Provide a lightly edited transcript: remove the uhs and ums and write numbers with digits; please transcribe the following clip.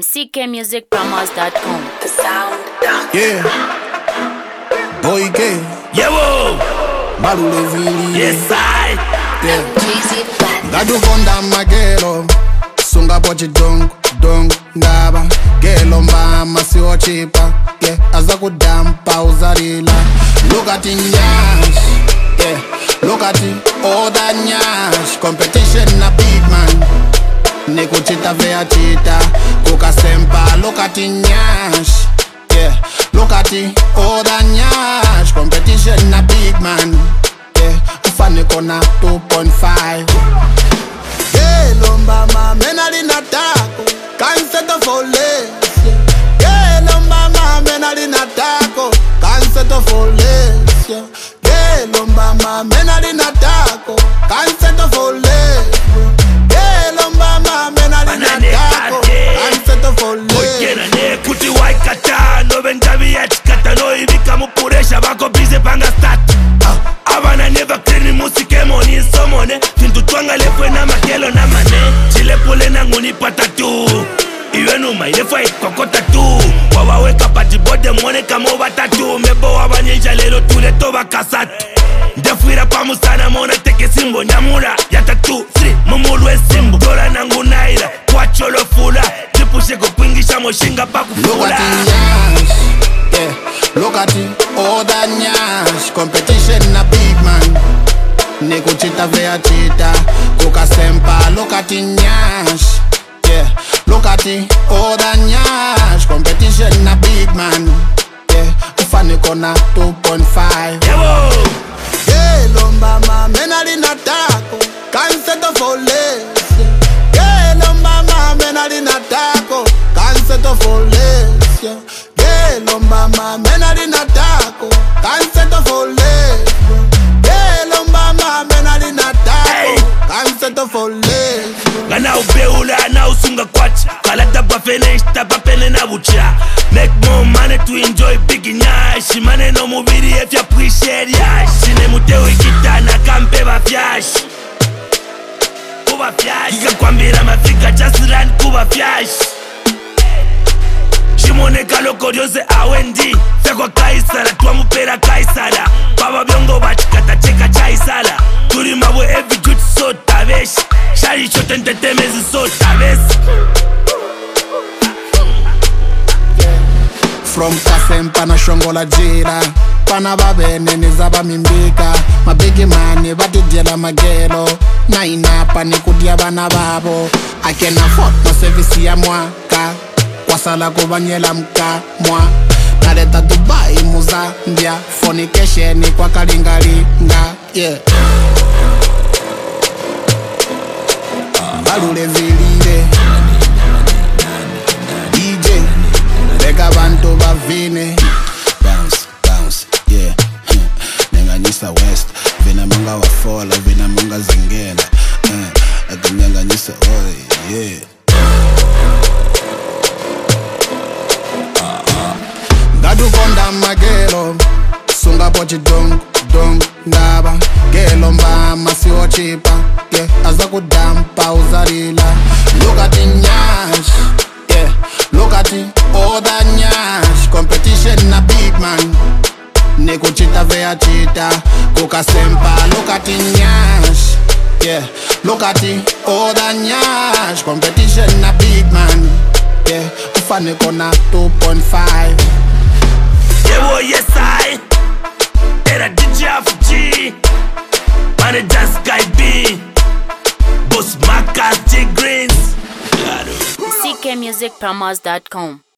ckmusicpromos.com. The sound. Yeah. Boy gay. Yewo. Balule vili. Yes I. Yeah. Jeezy Band. Ngadukonda magelo. Sunga pochi dong ngaba. Gelo mama siwo chipa. Yeah. Aza kudampa uzarila. Look at the nyash. Yeah. Look at the other nyash. Competition na big man. Neko chita vea chita. Kuka sempa. Look at the nyash. Yeah, look at it, other nyash. Competition na big man. Yeah, ufane kona 2.5. Yeah, lomba ma menali na tako. Can't settle for less. Yeah, lomba ma menali na tako. Can't settle for less. Yeah, lomba ma menali na tako. Can't settle for less. Yeah, lomba ma menali na tako. Can't settle for less. Oyena ne kuti waikata. No benjabi yatikata. No ibika mupuresha. Bako bize panga start. Abana never clean musike moni somone. Fintu twanga lefwe na makelo na mane. Chile pole na nguni patatu. Iwe numa ilefwa ikokota tu. Wawaweka pati bode mwone kama watatu. Mebo wabanyesha lelo tule toba kasatu. Ndefuira pamusana mona teke simbo. Nyamura yatatu 3 mumulwe simbo. Dola nangu naira kwa cholo fula. Jipushe kupingisha moshinga paku Look fula. at the nyash, yeah. Look at the other nyash. Competition na big man. Neko chita vea chita. Kuka sempa. Look at the nyash, yeah. Look at the other nyash. Competition na big man. Yeah. Ufane kona 2.5. Yewo. Yeah, lomba ma menali na tako. Can't settle for less. Yeah, lomba ma menali na tako. Can't settle for less. Yeah, lomba ma menali na tako. Can't settle for less. Yeah, lomba ma menali na tako. Can't settle for less. Gana ubeula na usunga kwacha. Kalata bafene ishta bapene na bucha. Make more money to enjoy big nyash. Mane no mubiri if you appreciate yash. Shine muteo ikitana kampe bafyash. Kuba fyash. Kika kwambira mafika just run kuba fyash. Shimone kaloko diose awendi. Feko kaisara tuwa mupera kaisara. Baba byongo bachikata cheka chaisala. Turi mabwe every good so tabesh. Shari chote ntetemezi so tabes. From Kasempa na shongola jira. Pana babene nizaba mimbika. Mabigi mani batijela magelo. Na inapa ni kudia bana babo. I can afford no service ya mwaka. Wasala kubanyela mka mwa. Naleta Dubai Muzambia. Fornication kwa kalingalinga. Yeah. Balule vilile. DJ Bega bantu bavine. Bounce, yeah. Nyanganyisa West. Vina manga wafola, vina manga zingena. Nyanganyisa oi, yeah. Ngadukonda magelo. Sunga pochi dong ngaba. Gelo mama siwo chipa. Yeah, aza kudampa uzarila. Look at the nyash. Yeah, look at the other nyash. Competition na big man. Neko chita vea chita. Kuka sempa. Look at the nyash. Yeah, look at the other nyash. Competition na big man. Yeah, ufane kona 2.5. Yewo yes I. Era DJ FG. Manager Sky B. Boss Marcus J Greens. ckmusicpromos.com.